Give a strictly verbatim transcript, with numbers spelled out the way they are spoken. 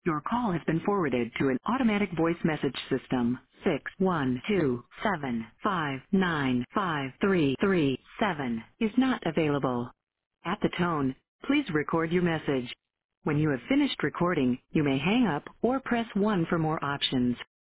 Your call has been forwarded to an automatic voice message system. Six one two seven five nine five three three seven is not available. At the tone, please record your message. When you have finished recording, you may hang up or press one for more options.